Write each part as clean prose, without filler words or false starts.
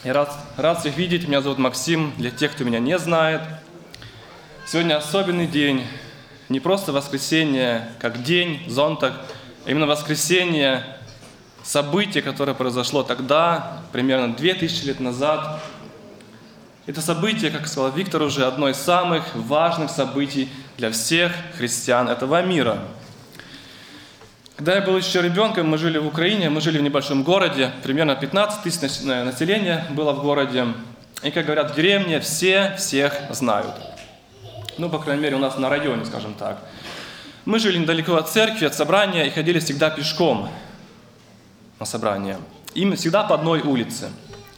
Я рад всех видеть. Меня зовут Максим, для тех, кто меня не знает. Сегодня особенный день. Не просто воскресенье, как день, зонтак, а именно воскресенье, событие, которое произошло тогда, примерно 2000 лет назад. Это событие, как сказал Виктор уже, одно из самых важных событий для всех христиан этого мира. Когда я был еще ребенком, мы жили в Украине, мы жили в небольшом городе, примерно 15 тысяч населения было в городе. И, как говорят, в деревне все всех знают. Ну, по крайней мере, у нас на районе, скажем так. Мы жили недалеко от церкви, от собрания и ходили всегда пешком на собрание. И мы всегда по одной улице.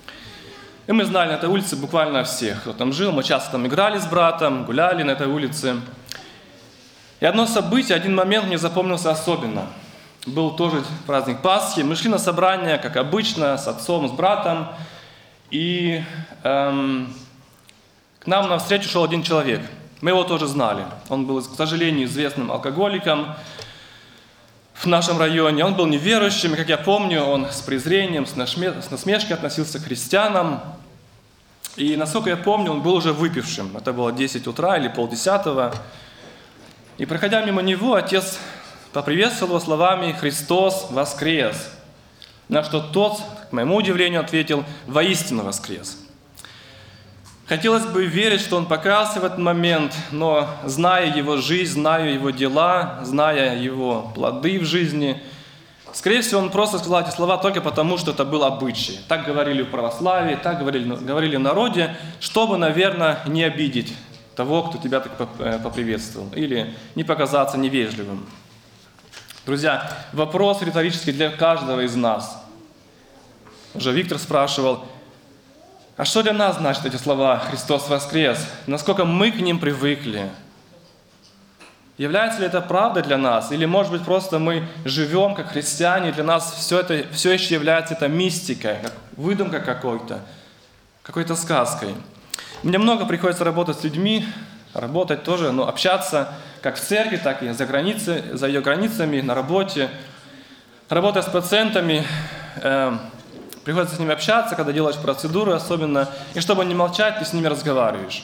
И мы знали на этой улице буквально всех, кто там жил. Мы часто там играли с братом, гуляли на этой улице. И одно событие, один момент мне запомнился особенно. Был тоже праздник Пасхи. Мы шли на собрание, как обычно, с отцом, с братом. И к нам навстречу шел один человек. Мы его тоже знали. Он был, к сожалению, известным алкоголиком в нашем районе. Он был неверующим. И, как я помню, он с презрением, с насмешкой относился к христианам. И, насколько я помню, он был уже выпившим. Это было 10 утра или 9:30. И, проходя мимо него, отец поприветствовал его словами «Христос воскрес!». На что тот, к моему удивлению, ответил «Воистину воскрес!». Хотелось бы верить, что он покаялся в этот момент, но зная его жизнь, зная его дела, зная его плоды в жизни, скорее всего, он просто сказал эти слова только потому, что это был обычай. Так говорили в православии, так говорили в народе, чтобы, наверное, не обидеть того, кто тебя так поприветствовал, или не показаться невежливым. Друзья, вопрос риторический для каждого из нас. Уже Виктор спрашивал, а что для нас значит эти слова «Христос воскрес»? Насколько мы к ним привыкли? Является ли это правдой для нас? Или, может быть, просто мы живем как христиане, и для нас все еще является это мистикой, как выдумка какой-то сказкой? Мне много приходится работать с людьми, работать тоже, но общаться как в церкви, так и за ее границами, на работе. Работая с пациентами, приходится с ними общаться, когда делаешь процедуры особенно. И чтобы не молчать, ты с ними разговариваешь.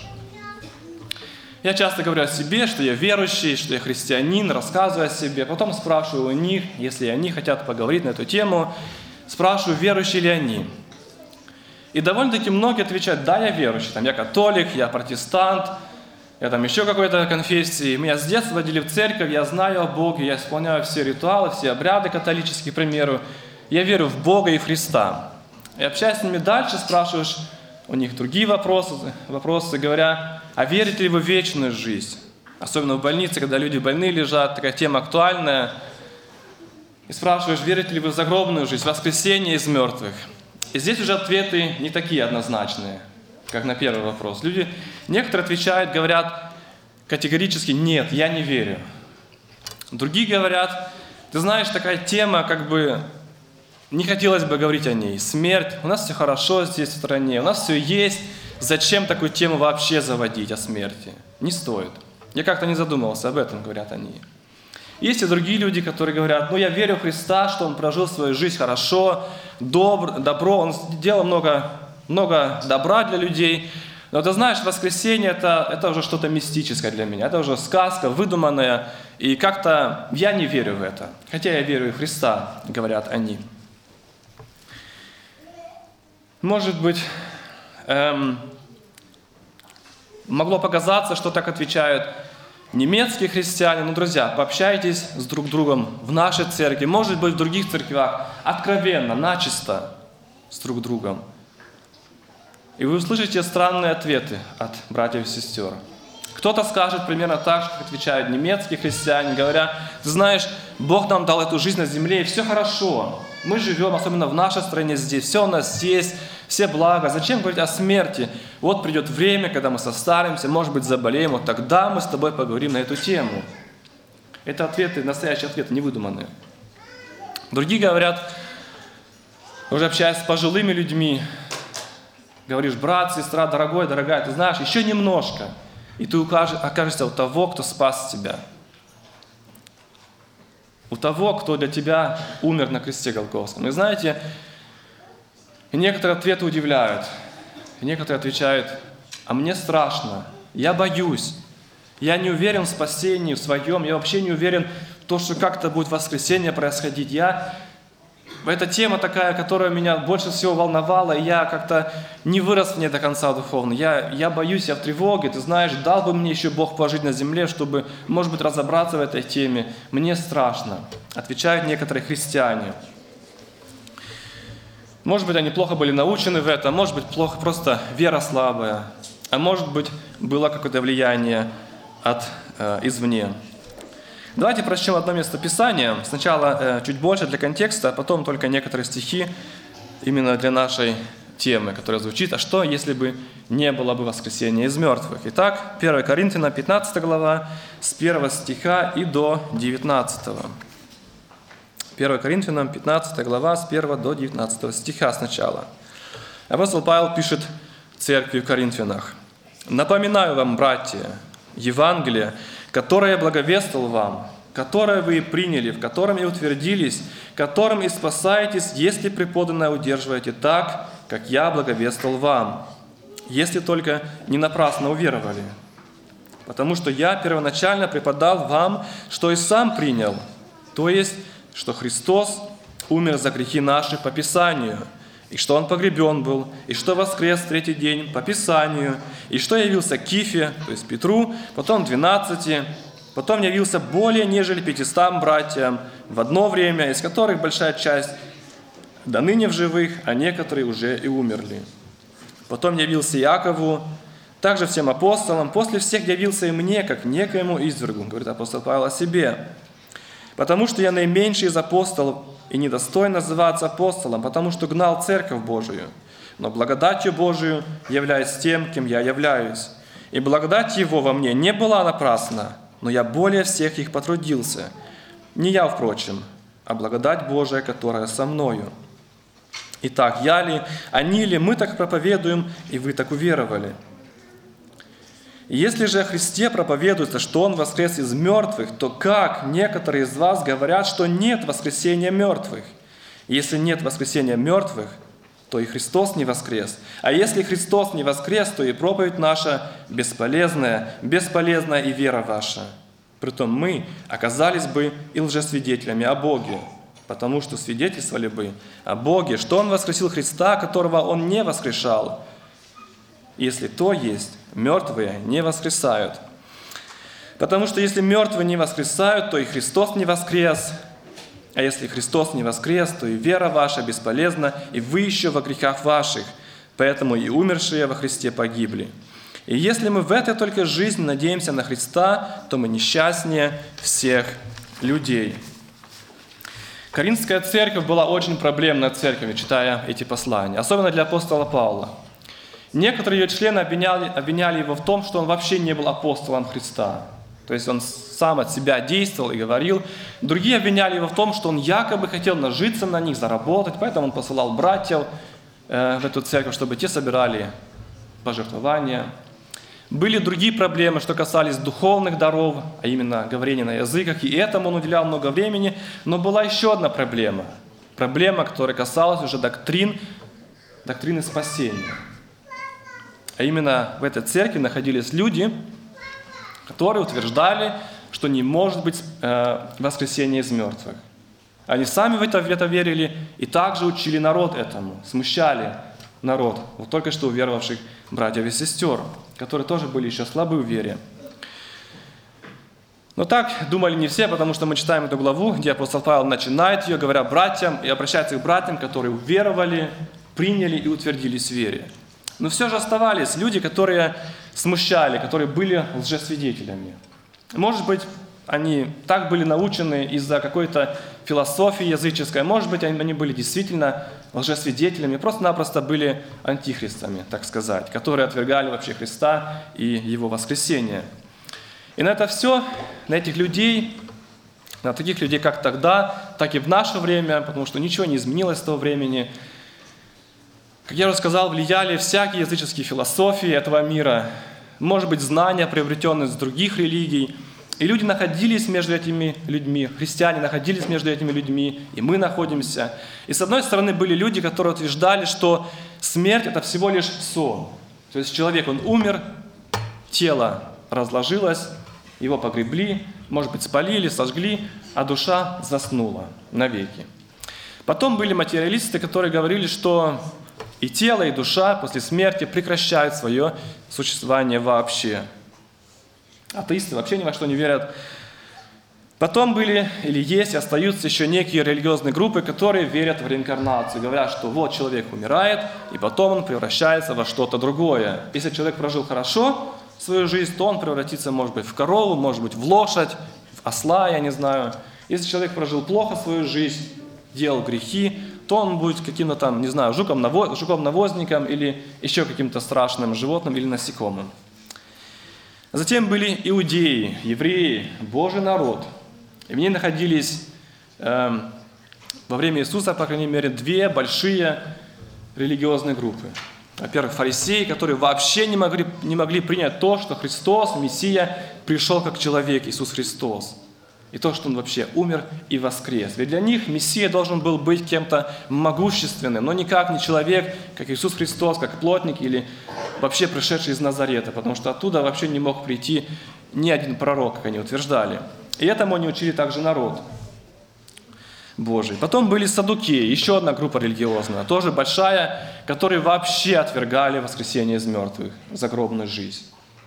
Я часто говорю о себе, что я верующий, что я христианин, рассказываю о себе. Потом спрашиваю у них, если они хотят поговорить на эту тему, спрашиваю, верующие ли они. И довольно-таки многие отвечают, да, я верующий, я католик, я протестант, я еще какой-то конфессии. Меня с детства водили в церковь, я знаю о Боге, я исполняю все ритуалы, все обряды католические, к примеру. Я верю в Бога и в Христа. И общаясь с ними дальше, спрашиваешь у них другие вопросы, говоря, а верите ли вы в вечную жизнь? Особенно в больнице, когда люди больные лежат, такая тема актуальная. И спрашиваешь, верите ли вы в загробную жизнь, в воскресение из мертвых? И здесь уже ответы не такие однозначные, как на первый вопрос. Некоторые отвечают, говорят категорически «нет, я не верю». Другие говорят, ты знаешь, такая тема, не хотелось бы говорить о ней. Смерть, у нас все хорошо здесь в стране, у нас все есть. Зачем такую тему вообще заводить о смерти? Не стоит. Я как-то не задумывался об этом, говорят они. Есть и другие люди, которые говорят, я верю в Христа, что Он прожил свою жизнь хорошо, добро, Он сделал много добра для людей. Но ты знаешь, воскресенье это уже что-то мистическое для меня, это уже сказка, выдуманная, и как-то я не верю в это. Хотя я верю в Христа, говорят они. Может быть, могло показаться, что так отвечают немецкие христиане. Но, друзья, пообщайтесь с друг другом в нашей церкви, может быть, в других церквях, откровенно, начисто с друг другом. И вы услышите странные ответы от братьев и сестер. Кто-то скажет примерно так, как отвечают немецкие христиане, говоря, ты знаешь, Бог нам дал эту жизнь на земле, и все хорошо. Мы живем, особенно в нашей стране здесь, все у нас есть, все блага. Зачем говорить о смерти? Вот придет время, когда мы состаримся, может быть, заболеем, вот тогда мы с тобой поговорим на эту тему. Это ответы, настоящие ответы, не выдуманные. Другие говорят, уже общаясь с пожилыми людьми, говоришь, брат, сестра, дорогой, дорогая, ты знаешь, еще немножко, и ты окажешься у того, кто спас тебя. У того, кто для тебя умер на кресте Голгофском. И знаете, И некоторые ответы удивляют. И некоторые отвечают: а мне страшно, я боюсь, я не уверен в спасении в своем, я вообще не уверен в том, что как-то будет воскресение происходить. Эта тема такая, которая меня больше всего волновала, и я как-то не вырос в ней до конца духовно. Я боюсь, я в тревоге. Ты знаешь, дал бы мне еще Бог пожить на земле, чтобы, может быть, разобраться в этой теме. Мне страшно, отвечают некоторые христиане. Может быть, они плохо были научены в этом, может быть, плохо просто вера слабая, а может быть, было какое-то влияние извне. Давайте прочтем одно место Писания. Сначала чуть больше для контекста, а потом только некоторые стихи именно для нашей темы, которая звучит: «А что, если бы не было бы воскресения из мертвых?» Итак, 1 Коринфянам 15 глава, с 1 стиха и до 19. 1 Коринфянам 15 глава, с 1 до 19 стиха сначала. Апостол Павел пишет церкви в Коринфянах: «Напоминаю вам, братья, Евангелие, которое я благовествовал вам, которое вы и приняли, в котором и утвердились, которым и спасаетесь, если преподанное удерживаете так, как я благовествовал вам, если только не напрасно уверовали. Потому что я первоначально преподал вам, что и сам принял, то есть, что Христос умер за грехи наши по Писанию, и что Он погребен был, и что воскрес в третий день по Писанию, и что явился Кифе, то есть Петру, потом 12, потом явился более нежели 500 братьям в одно время, из которых большая часть до ныне в живых, а некоторые уже и умерли. Потом явился Иакову, также всем апостолам, после всех явился и мне, как некоему извергу», говорит апостол Павел о себе. «Потому что я наименьший из апостолов и недостоин называться апостолом, потому что гнал церковь Божию. Но благодатью Божию являюсь тем, кем я являюсь. И благодать Его во мне не была напрасна, но я более всех их потрудился. Не я, впрочем, а благодать Божия, которая со мною. Итак, я ли, они ли, мы так проповедуем, и вы так уверовали. И если же о Христе проповедуется, что Он воскрес из мертвых, то как некоторые из вас говорят, что нет воскресения мертвых? И если нет воскресения мертвых, то и Христос не воскрес. А если Христос не воскрес, то и проповедь наша бесполезная и вера ваша. Притом мы оказались бы и лжесвидетелями о Боге, потому что свидетельствовали бы о Боге, что Он воскресил Христа, которого Он не воскрешал. Если то есть, мертвые не воскресают. Потому что если мертвые не воскресают, то и Христос не воскрес. А если Христос не воскрес, то и вера ваша бесполезна, и вы еще во грехах ваших. Поэтому и умершие во Христе погибли. И если мы в этой только жизни надеемся на Христа, то мы несчастнее всех людей». Коринфская церковь была очень проблемной церковью, читая эти послания, особенно для апостола Павла. Некоторые ее члены обвиняли его в том, что он вообще не был апостолом Христа. То есть он сам от себя действовал и говорил. Другие обвиняли его в том, что он якобы хотел нажиться на них, заработать, поэтому он посылал братьев в эту церковь, чтобы те собирали пожертвования. Были другие проблемы, что касались духовных даров, а именно говорения на языках, и этому он уделял много времени. Но была еще одна проблема. Проблема, которая касалась уже доктрины спасения. А именно в этой церкви находились люди, которые утверждали, что не может быть воскресения из мертвых. Они сами в это верили и также учили народ этому, смущали народ, вот только что уверовавших братьев и сестер, которые тоже были еще слабы в вере. Но так думали не все, потому что мы читаем эту главу, где апостол Павел начинает ее, говоря братьям, и обращается к братьям, которые уверовали, приняли и утвердились в вере. Но все же оставались люди, которые смущали, которые были лжесвидетелями. Может быть, они так были научены из-за какой-то философии языческой, может быть, они были действительно лжесвидетелями, просто-напросто были антихристами, так сказать, которые отвергали вообще Христа и Его воскресение. И на это все, на этих людей, на таких людей как тогда, так и в наше время, потому что ничего не изменилось с того времени, как я уже сказал, влияли всякие языческие философии этого мира, может быть, знания, приобретенные с других религий. И люди находились между этими людьми, христиане находились между этими людьми, и мы находимся. И с одной стороны были люди, которые утверждали, что смерть – это всего лишь сон. То есть человек, он умер, тело разложилось, его погребли, может быть, спалили, сожгли, а душа заснула навеки. Потом были материалисты, которые говорили, что и тело, и душа после смерти прекращают свое существование вообще. Атеисты вообще ни во что не верят. Потом были или есть, и остаются еще некие религиозные группы, которые верят в реинкарнацию. Говорят, что вот человек умирает, и потом он превращается во что-то другое. Если человек прожил хорошо свою жизнь, то он превратится, может быть, в корову, может быть, в лошадь, в осла, я не знаю. Если человек прожил плохо свою жизнь, делал грехи, то он будет каким-то там, не знаю, жуком-навозником или еще каким-то страшным животным или насекомым. Затем были иудеи, евреи, Божий народ. И в ней находились во время Иисуса, по крайней мере, две большие религиозные группы. Во-первых, фарисеи, которые вообще не могли принять то, что Христос, Мессия, пришел как человек, Иисус Христос. И то, что Он вообще умер и воскрес. Ведь для них Мессия должен был быть кем-то могущественным, но никак не человек, как Иисус Христос, как плотник или вообще пришедший из Назарета, потому что оттуда вообще не мог прийти ни один пророк, как они утверждали. И этому они учили также народ Божий. Потом были саддукеи, еще одна группа религиозная, тоже большая, которые вообще отвергали воскресение из мертвых, загробную жизнь.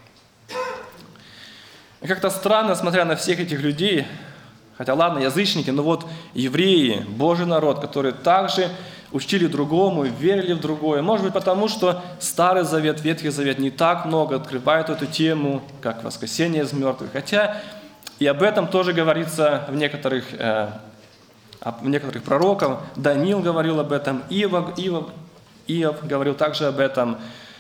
И как-то странно, смотря на всех этих людей, хотя ладно, язычники, но вот евреи, Божий народ, которые также учили другому, верили в другое. Может быть, потому что Старый Завет, Ветхий Завет не так много открывает эту тему, как воскресение из мертвых. Хотя и об этом тоже говорится в некоторых пророках. Даниил говорил об этом, Иов говорил также об этом.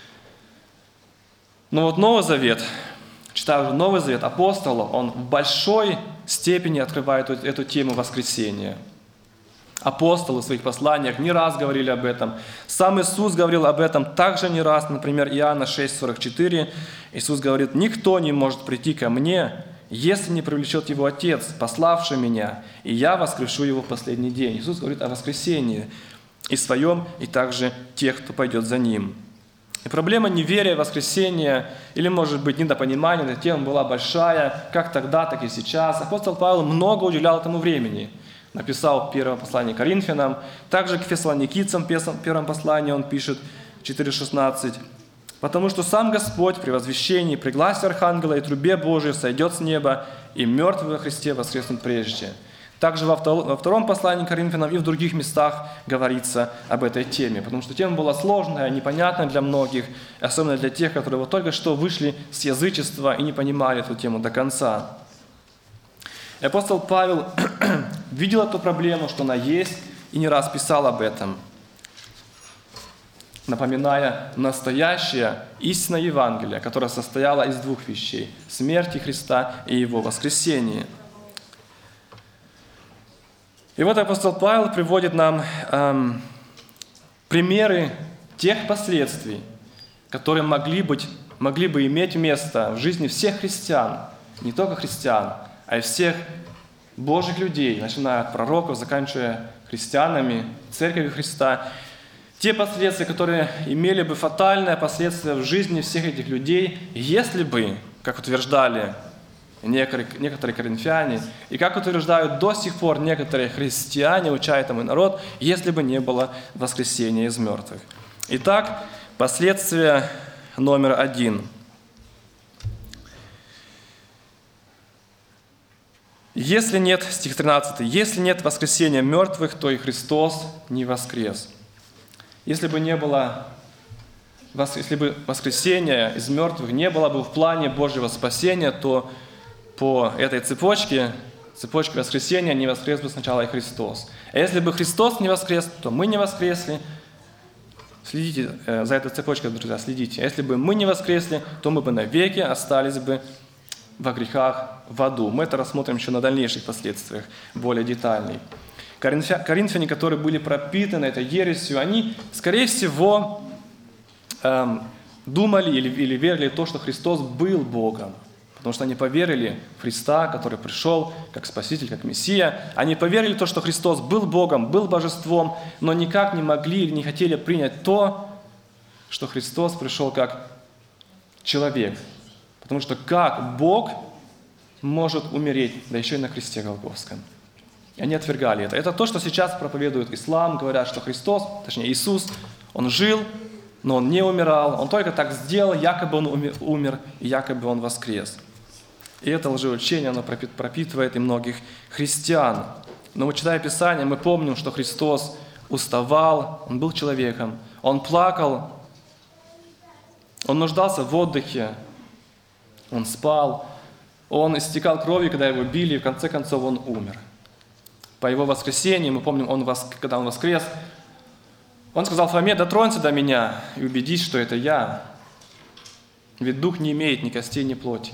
Но вот Новый Завет, читая уже Новый Завет апостолов, он в большой степени открывает эту тему воскресения. Апостолы в своих посланиях не раз говорили об этом. Сам Иисус говорил об этом также не раз. Например, Иоанна 6,44. Иисус говорит: «Никто не может прийти ко мне, если не привлечет его Отец, пославший меня, и я воскрешу его в последний день». Иисус говорит о воскресении и своем, и также тех, кто пойдет за Ним. И проблема неверия в воскресение, или, может быть, недопонимания этой темы была большая, как тогда, так и сейчас. Апостол Павел много уделял этому времени. Написал первое послание к Коринфянам, также к фессалоникийцам в первом послании он пишет 4,16. «Потому что сам Господь при возвещении, при гласе Архангела и трубе Божией сойдет с неба, и мертвые во Христе воскреснут прежде». Также во втором послании к Коринфянам и в других местах говорится об этой теме, потому что тема была сложная, непонятная для многих, особенно для тех, которые вот только что вышли с язычества и не понимали эту тему до конца. И апостол Павел видел эту проблему, что она есть, и не раз писал об этом, напоминая настоящее истинное Евангелие, которое состояло из двух вещей – смерти Христа и Его воскресения. И вот апостол Павел приводит нам примеры тех последствий, которые могли бы иметь место в жизни всех христиан, не только христиан, а и всех Божьих людей, начиная от пророков, заканчивая христианами, церковью Христа. Те последствия, которые имели бы фатальное последствие в жизни всех этих людей, если бы, как утверждали некоторые коринфяне, и как утверждают до сих пор некоторые христиане, уча этому народ, если бы не было воскресения из мертвых. Итак, последствия номер 1. Если нет, стих 13, если нет воскресения мертвых, то и Христос не воскрес. Если бы воскресения из мертвых не было бы в плане Божьего спасения, то по этой цепочке воскресения не воскрес бы сначала и Христос. А если бы Христос не воскрес, то мы не воскресли. Следите за этой цепочкой, друзья, следите. Если бы мы не воскресли, то мы бы навеки остались бы во грехах в аду. Мы это рассмотрим еще на дальнейших последствиях, более детальней. Коринфяне, которые были пропитаны этой ересью, они, скорее всего, думали или верили в то, что Христос был Богом. Потому что они поверили в Христа, который пришел как Спаситель, как Мессия. Они поверили в то, что Христос был Богом, был Божеством, но никак не могли или не хотели принять то, что Христос пришел как человек. Потому что как Бог может умереть, да еще и на кресте Голгофском? И они отвергали это. Это то, что сейчас проповедует ислам, говорят, что Христос, точнее Иисус, Он жил, но Он не умирал, Он только так сделал, якобы Он умер, и якобы Он воскрес. И это лжеучение, оно пропитывает и многих христиан. Но мы, читая Писание, мы помним, что Христос уставал, Он был человеком, Он плакал, Он нуждался в отдыхе, Он спал, Он истекал кровью, когда Его били, и в конце концов Он умер. По Его воскресении, мы помним, когда Он воскрес, Он сказал Фоме: «Дотронься до Меня и убедись, что это Я. Ведь Дух не имеет ни костей, ни плоти».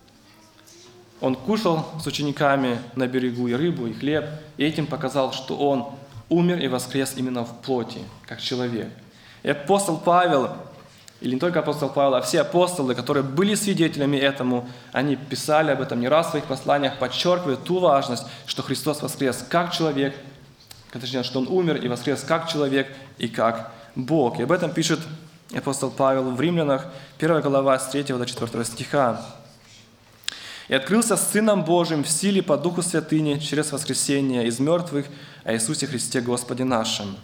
Он кушал с учениками на берегу и рыбу, и хлеб, и этим показал, что Он умер и воскрес именно в плоти, как человек. И апостол Павел, или не только апостол Павел, а все апостолы, которые были свидетелями этому, они писали об этом не раз в своих посланиях, подчеркивая ту важность, что Христос воскрес как человек, точнее, что Он умер и воскрес как человек и как Бог. И об этом пишет апостол Павел в Римлянах, 1 глава, с 3 до 4 стиха. «И открылся Сыном Божиим в силе по Духу Святыни через воскресение из мертвых о Иисусе Христе Господе нашим».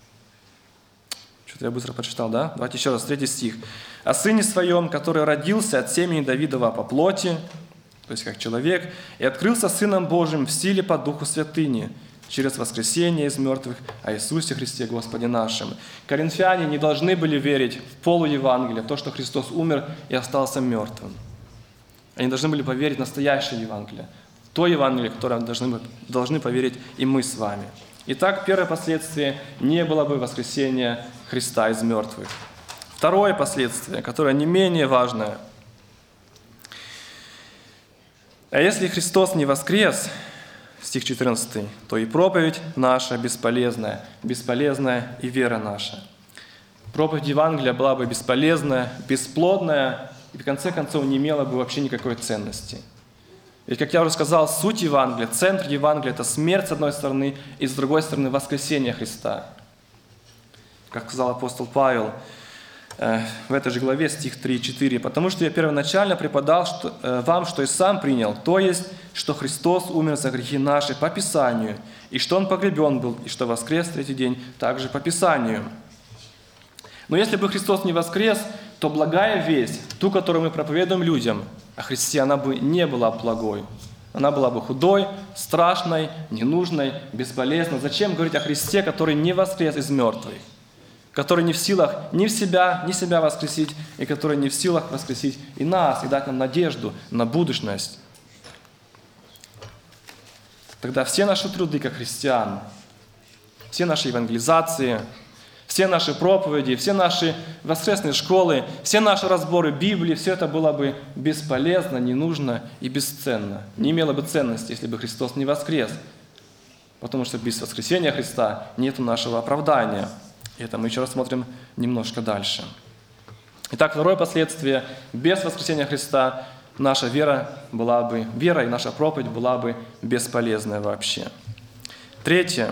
Что-то я быстро прочитал, да? Давайте еще раз, 3 стих. «О Сыне Своем, который родился от семени Давидова по плоти», то есть как человек, «и открылся Сыном Божиим в силе по Духу Святыни через воскресение из мертвых о Иисусе Христе Господе нашим». Коринфяне не должны были верить в полуевангелие, в то, что Христос умер и остался мертвым. Они должны были поверить в настоящее Евангелие, в то Евангелие, в которое должны поверить и мы с вами. Итак, первое последствие – не было бы воскресения Христа из мертвых. Второе последствие, которое не менее важное. А если Христос не воскрес, стих 14, то и проповедь наша бесполезная, бесполезная и вера наша. Проповедь Евангелия была бы бесполезная, бесплодная, и в конце концов не имела бы вообще никакой ценности. Ведь, как я уже сказал, суть Евангелия, центр Евангелия – это смерть с одной стороны, и с другой стороны воскресение Христа. Как сказал апостол Павел в этой же главе, стих 3-4, «Потому что я первоначально преподал вам, что и сам принял, то есть, что Христос умер за грехи наши по Писанию, и что Он погребен был, и что воскрес в третий день также по Писанию». Но если бы Христос не воскрес, то благая весть, ту, которую мы проповедуем людям о Христе, она бы не была благой. Она была бы худой, страшной, ненужной, бесполезной. Зачем говорить о Христе, который не воскрес из мертвых, который не в силах ни себя воскресить, и который не в силах воскресить и нас, и дать нам надежду на будущность? Тогда все наши труды как христиан, все наши евангелизации, все наши проповеди, все наши воскресные школы, все наши разборы Библии, все это было бы бесполезно, не нужно и бесценно. Не имело бы ценности, если бы Христос не воскрес. Потому что без воскресения Христа нет нашего оправдания. И это мы еще рассмотрим немножко дальше. Итак, второе последствие. Без воскресения Христа наша вера и наша проповедь была бы бесполезная вообще. Третье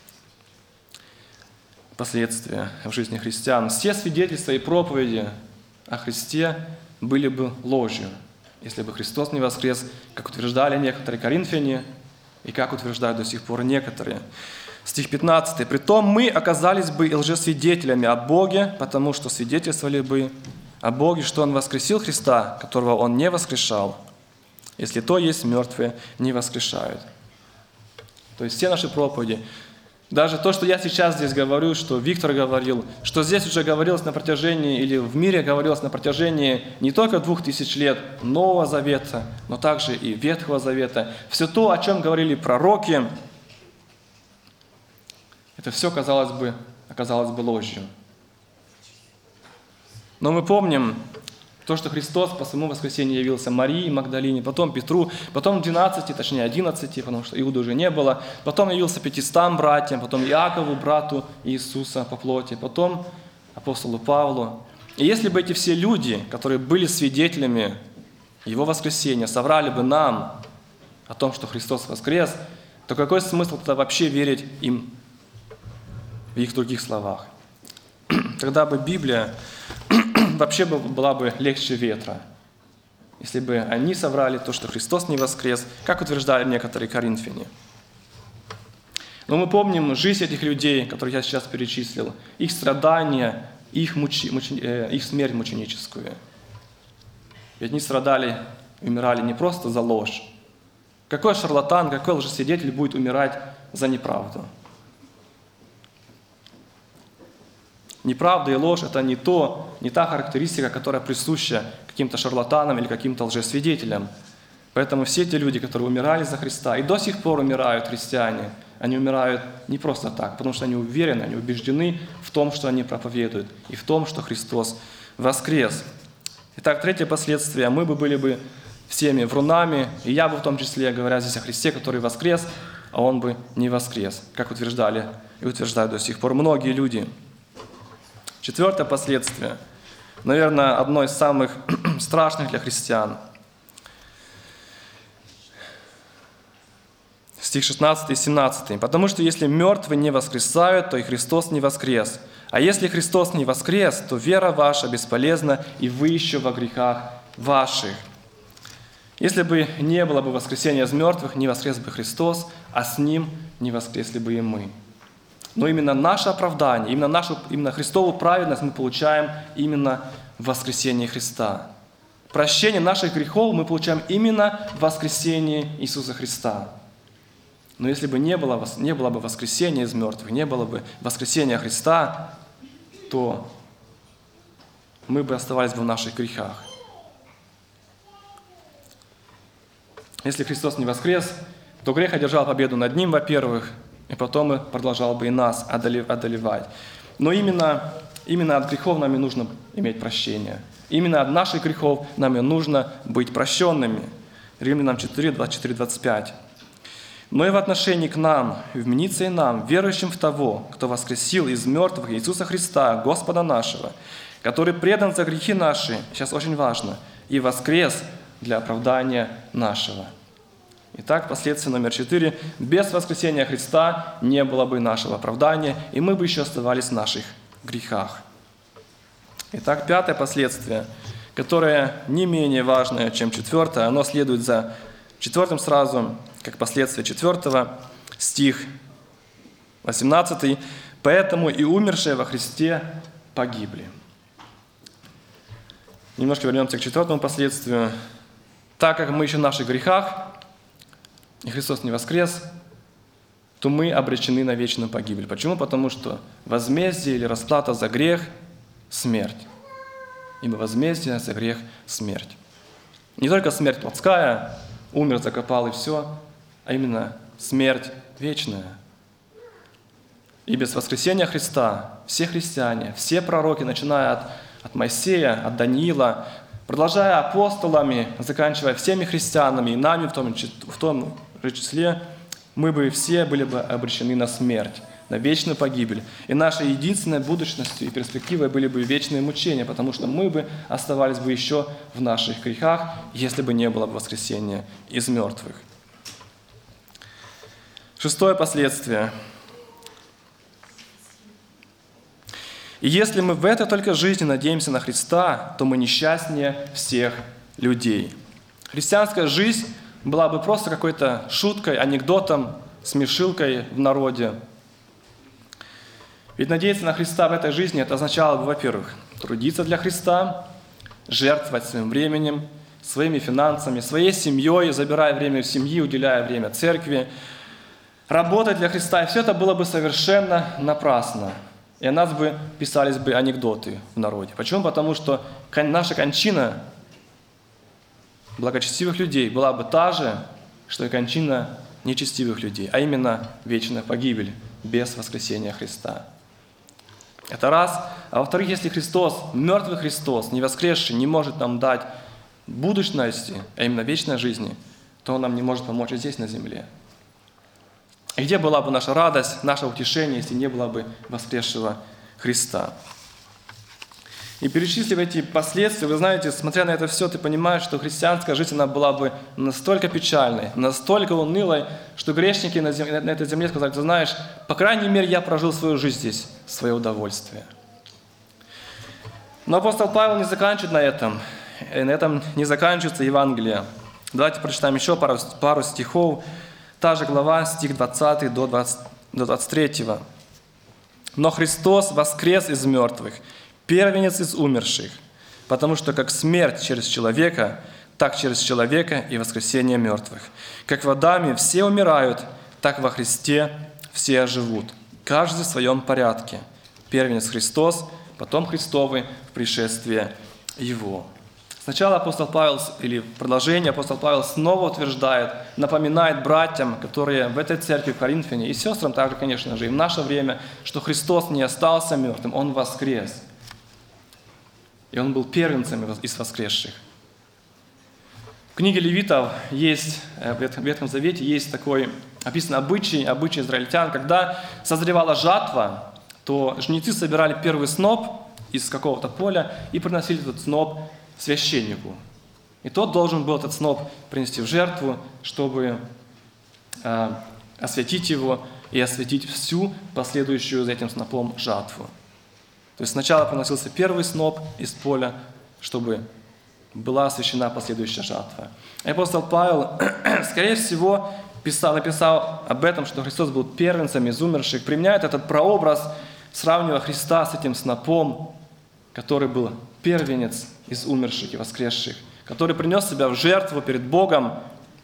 последствия в жизни христиан. Все свидетельства и проповеди о Христе были бы ложью, если бы Христос не воскрес, как утверждали некоторые коринфяне и как утверждают до сих пор некоторые. Стих 15. «Притом мы оказались бы и лжесвидетелями о Боге, потому что свидетельствовали бы о Боге, что Он воскресил Христа, которого Он не воскрешал, если то есть мертвые не воскрешают». То есть все наши проповеди, даже то, что я сейчас здесь говорю, что Виктор говорил, что здесь уже говорилось на протяжении, или в мире говорилось на протяжении не только 2000 лет Нового Завета, но также и Ветхого Завета. Все то, о чем говорили пророки, это все оказалось бы ложью. Но мы помним то, что Христос по своему воскресению явился Марии Магдалине, потом Петру, потом 11, потому что Иуды уже не было, потом явился 500 братьям, потом Иакову, брату Иисуса по плоти, потом апостолу Павлу. И если бы эти все люди, которые были свидетелями Его воскресение соврали бы нам о том, что Христос воскрес, то какой смысл тогда вообще верить им в их других словах? Тогда бы Библия вообще была бы легче ветра, если бы они соврали то, что Христос не воскрес, как утверждали некоторые коринфяне. Но мы помним жизнь этих людей, которых я сейчас перечислил, их страдания, их смерть мученическую. Ведь они страдали, умирали не просто за ложь. Какой шарлатан, какой лжесвидетель будет умирать за неправду? Неправда и ложь – это не та характеристика, которая присуща каким-то шарлатанам или каким-то лжесвидетелям. Поэтому все те люди, которые умирали за Христа, и до сих пор умирают христиане, они умирают не просто так, потому что они уверены, они убеждены в том, что они проповедуют, и в том, что Христос воскрес. Итак, третье последствие. Мы бы были бы всеми врунами, и я бы в том числе, говоря здесь о Христе, который воскрес, а Он бы не воскрес, как утверждали и утверждают до сих пор многие люди. Четвертое последствие, наверное, одно из самых страшных для христиан. Стих 16 и 17. «Потому что если мертвые не воскресают, то и Христос не воскрес. А если Христос не воскрес, то вера ваша бесполезна, и вы еще во грехах ваших». Если бы не было бы воскресения из мертвых, не воскрес бы Христос, а с Ним не воскресли бы и мы. Но именно наше оправдание, именно Христову праведность мы получаем именно в воскресении Христа. Прощение наших грехов мы получаем именно в воскресении Иисуса Христа. Но если бы не было бы воскресения из мертвых, не было бы воскресения Христа, то мы бы оставались бы в наших грехах. Если Христос не воскрес, то грех одержал победу над Ним, во-первых, и потом и продолжал бы и нас одолевать. Но именно от грехов нам и нужно иметь прощение. Именно от наших грехов нам и нужно быть прощенными. Римлянам 4, 24, 25. «Но и в отношении к нам, вменится и нам, верующим в того, кто воскресил из мертвых Иисуса Христа, Господа нашего, который предан за грехи наши», сейчас очень важно, «и воскрес для оправдания нашего». Итак, последствие номер 4. Без воскресения Христа не было бы нашего оправдания, и мы бы еще оставались в наших грехах. Итак, пятое последствие, которое не менее важное, чем четвертое, оно следует за четвертым сразу, как последствие четвертого, стих 18. «Поэтому и умершие во Христе погибли». Немножко вернемся к четвертому последствию. Так как мы еще в наших грехах, и Христос не воскрес, то мы обречены на вечную погибель. Почему? Потому что возмездие или расплата за грех – смерть. Ибо возмездие за грех – смерть. Не только смерть плотская, умер, закопал и все, а именно смерть вечная. И без воскресения Христа все христиане, все пророки, начиная от Моисея, от Даниила, продолжая апостолами, заканчивая всеми христианами и нами в том же числе, мы бы все были бы обречены на смерть, на вечную погибель. И нашей единственной будущностью и перспективой были бы вечные мучения, потому что мы бы оставались бы еще в наших грехах, если бы не было бы воскресения из мертвых. Шестое последствие. И если мы в этой только жизни надеемся на Христа, то мы несчастнее всех людей. Христианская жизнь была бы просто какой-то шуткой, анекдотом, смешилкой в народе. Ведь надеяться на Христа в этой жизни, это означало бы, во-первых, трудиться для Христа, жертвовать своим временем, своими финансами, своей семьей, забирая время в семьи, уделяя время церкви, работать для Христа. И все это было бы совершенно напрасно. И о нас бы писались бы анекдоты в народе. Почему? Потому что наша кончина благочестивых людей была бы та же, что и кончина нечестивых людей, а именно вечная погибель без воскресения Христа. Это раз. А во-вторых, если Христос, мертвый Христос, не воскресший, не может нам дать будущности, а именно вечной жизни, то Он нам не может помочь и здесь, на земле. И где была бы наша радость, наше утешение, если не было бы воскресшего Христа? И перечислив эти последствия, вы знаете, смотря на это все, ты понимаешь, что христианская жизнь, она была бы настолько печальной, настолько унылой, что грешники на этой земле сказали: ты знаешь, по крайней мере, я прожил свою жизнь здесь, в свое удовольствие. Но апостол Павел не заканчивает на этом. И на этом не заканчивается Евангелие. Давайте прочитаем еще пару стихов. Та же глава, стих 20 до 23. «Но Христос воскрес из мертвых, первенец из умерших, потому что как смерть через человека, так через человека и воскресение мертвых. Как в Адаме все умирают, так во Христе все оживут, каждый в своем порядке. Первенец Христос, потом Христовы в пришествие Его». Сначала апостол Павел, или в продолжение апостол Павел снова утверждает, напоминает братьям, которые в этой церкви в Коринфяне, и сестрам также, конечно же, и в наше время, что Христос не остался мертвым, Он воскрес. И Он был первенцем из воскресших. В книге Левитов есть, в Ветхом Завете есть такой, описан обычай израильтян, когда созревала жатва, то жнецы собирали первый сноп из какого-то поля и приносили этот сноп священнику. И тот должен был этот сноп принести в жертву, чтобы осветить его и осветить всю последующую за этим снопом жатву. То есть сначала приносился первый сноп из поля, чтобы была освящена последующая жатва. И апостол Павел, скорее всего, написал об этом, что Христос был первенцем из умерших, применяет этот прообраз, сравнивая Христа с этим снопом, который был первенец из умерших и воскресших, который принес себя в жертву перед Богом,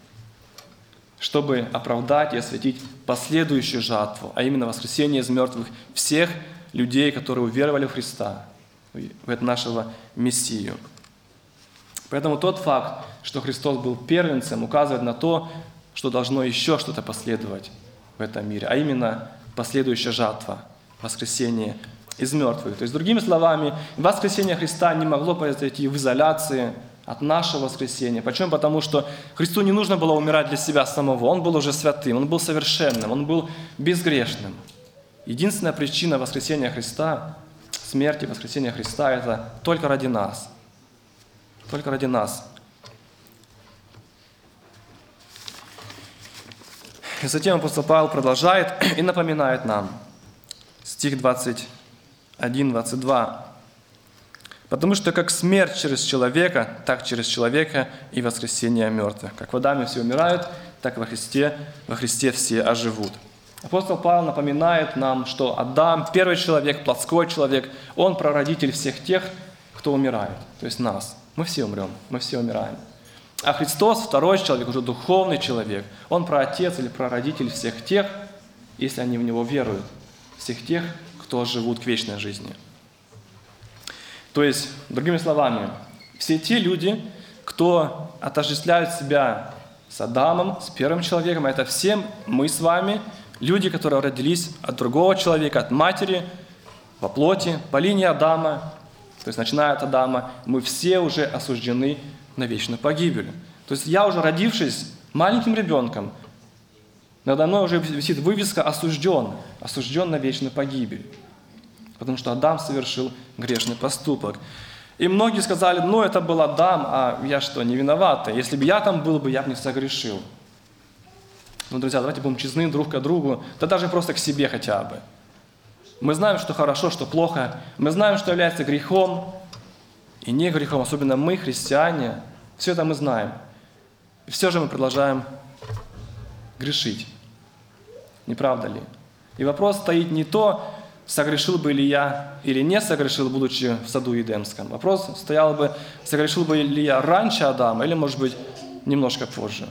чтобы оправдать и осветить последующую жатву, а именно воскресение из мертвых всех людей, которые уверовали в Христа, в нашего Мессию. Поэтому тот факт, что Христос был первенцем, указывает на то, что должно еще что-то последовать в этом мире, а именно последующая жатва, воскресение из мертвых. То есть, другими словами, воскресение Христа не могло произойти в изоляции от нашего воскресения. Почему? Потому что Христу не нужно было умирать для себя самого. Он был уже святым, Он был совершенным, Он был безгрешным. Единственная причина воскресения Христа, смерти, воскресения Христа – это только ради нас. Только ради нас. И затем апостол Павел продолжает и напоминает нам. Стих 21-22. «Потому что как смерть через человека, так через человека и воскресение мертвых. Как в Адаме все умирают, так во Христе все оживут». Апостол Павел напоминает нам, что Адам, первый человек, плотской человек, он прародитель всех тех, кто умирает, то есть нас. Мы все умрем, мы все умираем. А Христос, второй человек, уже духовный человек, он праотец или прародитель всех тех, если они в Него веруют, всех тех, кто живут к вечной жизни. То есть, другими словами, все те люди, кто отождествляют себя с Адамом, с первым человеком, это все мы с вами, люди, которые родились от другого человека, от матери, по плоти, по линии Адама, то есть, начиная от Адама, мы все уже осуждены на вечную погибель. То есть, я уже родившись маленьким ребенком, надо мной уже висит вывеска «осужден», осужден на вечную погибель. Потому что Адам совершил грешный поступок. И многие сказали: это был Адам, а я что, не виновата? Если бы я там был бы, я бы не согрешил. Друзья, давайте будем честны друг к другу, да даже просто к себе хотя бы. Мы знаем, что хорошо, что плохо. Мы знаем, что является грехом и не грехом. Особенно мы, христиане, все это мы знаем. И все же мы продолжаем грешить. Не правда ли? И вопрос стоит не то, согрешил бы ли я или не согрешил, будучи в саду Эдемском. Вопрос стоял бы, согрешил бы ли я раньше Адама или, может быть, немножко позже.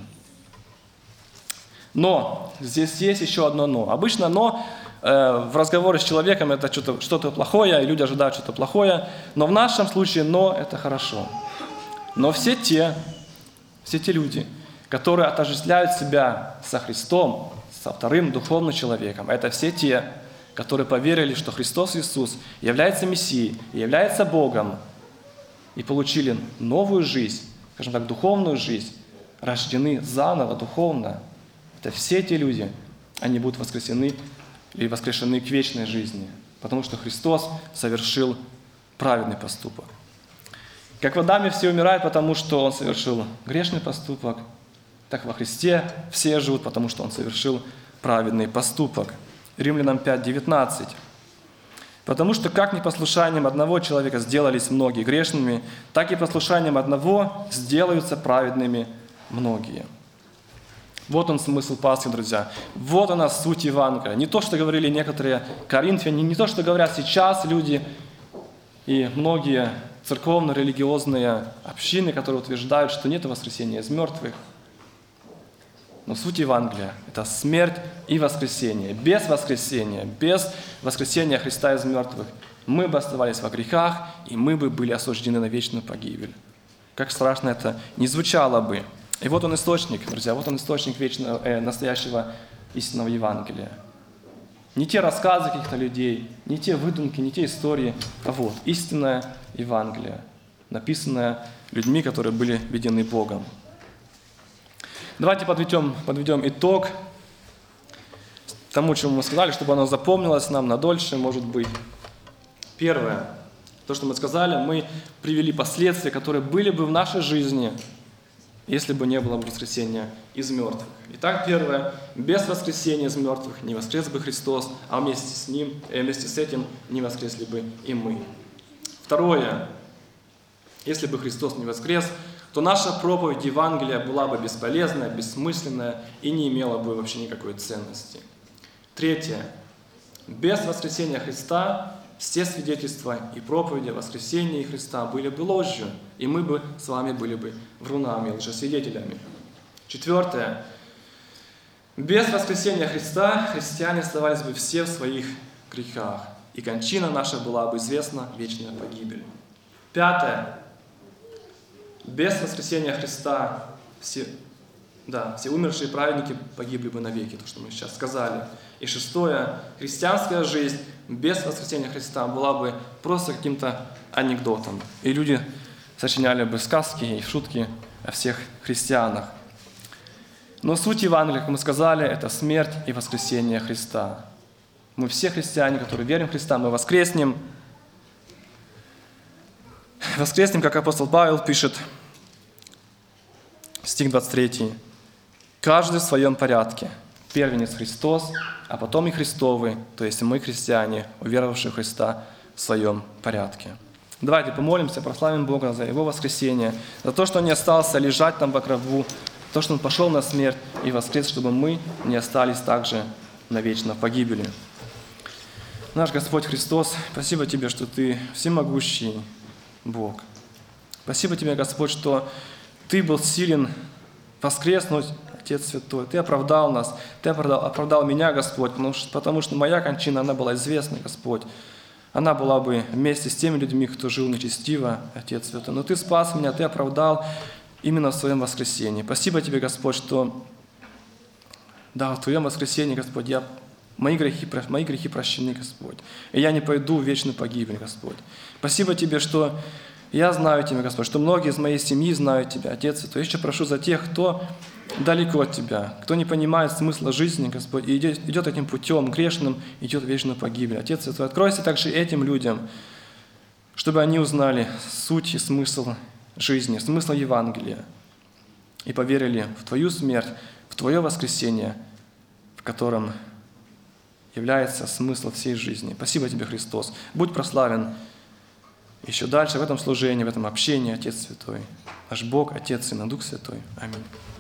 Но здесь есть еще одно «но». Обычно «но» в разговоре с человеком это что-то плохое, и люди ожидают что-то плохое. Но в нашем случае «но» – это хорошо. Но все те люди, которые отождествляют себя со Христом, со вторым духовным человеком, это все те, которые поверили, что Христос Иисус является Мессией, является Богом, и получили новую жизнь, скажем так, духовную жизнь, рождены заново духовно. Это все те люди, они будут воскрешены к вечной жизни, потому что Христос совершил праведный поступок. Как в Адаме все умирают, потому что он совершил грешный поступок, так во Христе все живут, потому что он совершил праведный поступок. Римлянам 5:19. Потому что как непослушанием одного человека сделались многие грешными, так и послушанием одного сделаются праведными многие. Вот он смысл Пасхи, друзья. Вот она суть Евангелия. Не то, что говорили некоторые коринфяне, не то, что говорят сейчас люди и многие церковно-религиозные общины, которые утверждают, что нет воскресения из мертвых. Но суть Евангелия – это смерть и воскресение. Без воскресения Христа из мертвых мы бы оставались во грехах, и мы бы были осуждены на вечную погибель. Как страшно это ни звучало бы. И вот он источник, друзья, вот он источник вечного, настоящего истинного Евангелия. Не те рассказы каких-то людей, не те выдумки, не те истории, а вот истинное Евангелие, написанное людьми, которые были введены Богом. Давайте подведем итог тому, чему мы сказали, чтобы оно запомнилось нам надольше, может быть. Первое, то, что мы сказали, мы привели последствия, которые были бы в нашей жизни, если бы не было воскресения из мертвых. Итак, первое, без воскресения из мертвых не воскрес бы Христос, а вместе с этим не воскресли бы и мы. Второе, если бы Христос не воскрес, то наша проповедь Евангелия была бы бесполезная, бессмысленная и не имела бы вообще никакой ценности. Третье. Без воскресения Христа все свидетельства и проповеди о воскресении Христа были бы ложью, и мы бы с вами были бы врунами, лжесвидетелями. Четвертое. Без воскресения Христа христиане оставались бы все в своих грехах, и кончина наша была бы известна вечная погибель. Пятое. Без воскресения Христа все умершие праведники погибли бы навеки, то, что мы сейчас сказали. И шестое, христианская жизнь без воскресения Христа была бы просто каким-то анекдотом. И люди сочиняли бы сказки и шутки о всех христианах. Но суть Евангелия, как мы сказали, это смерть и воскресение Христа. Мы все христиане, которые верим в Христа, мы воскреснем. Воскреснем, как апостол Павел пишет, стих 23. «Каждый в своем порядке. Первенец Христос, а потом и Христовы, то есть мы, христиане, уверовавшие в Христа, в своем порядке». Давайте помолимся, прославим Бога за Его воскресение, за то, что Он не остался лежать там во гробу, за то, что Он пошел на смерть и воскрес, чтобы мы не остались также навечно в погибели. Наш Господь Христос, спасибо Тебе, что Ты всемогущий Бог. Спасибо Тебе, Господь, что Ты был силен воскреснуть, Отец Святой. Ты оправдал нас, Ты оправдал меня, Господь, потому что моя кончина, она была известна, Господь. Она была бы вместе с теми людьми, кто жил нечестиво, Отец Святой. Но Ты спас меня, Ты оправдал именно в Своем воскресении. Спасибо Тебе, Господь, что в Твоем воскресении, Господь, мои грехи прощены, Господь. И я не пойду в вечную погибель, Господь. Спасибо Тебе, что я знаю Тебя, Господь, что многие из моей семьи знают Тебя, Отец Святой. Я еще прошу за тех, кто далеко от Тебя, кто не понимает смысла жизни, Господь, и идет этим путем грешным, идет в вечную погибель. Отец Святой, откройся также этим людям, чтобы они узнали суть и смысл жизни, смысл Евангелия, и поверили в Твою смерть, в Твое воскресение, в котором является смысл всей жизни. Спасибо Тебе, Христос. Будь прославен еще дальше в этом служении, в этом общении, Отец Святой. Наш Бог, Отец, Сын и Дух Святой. Аминь.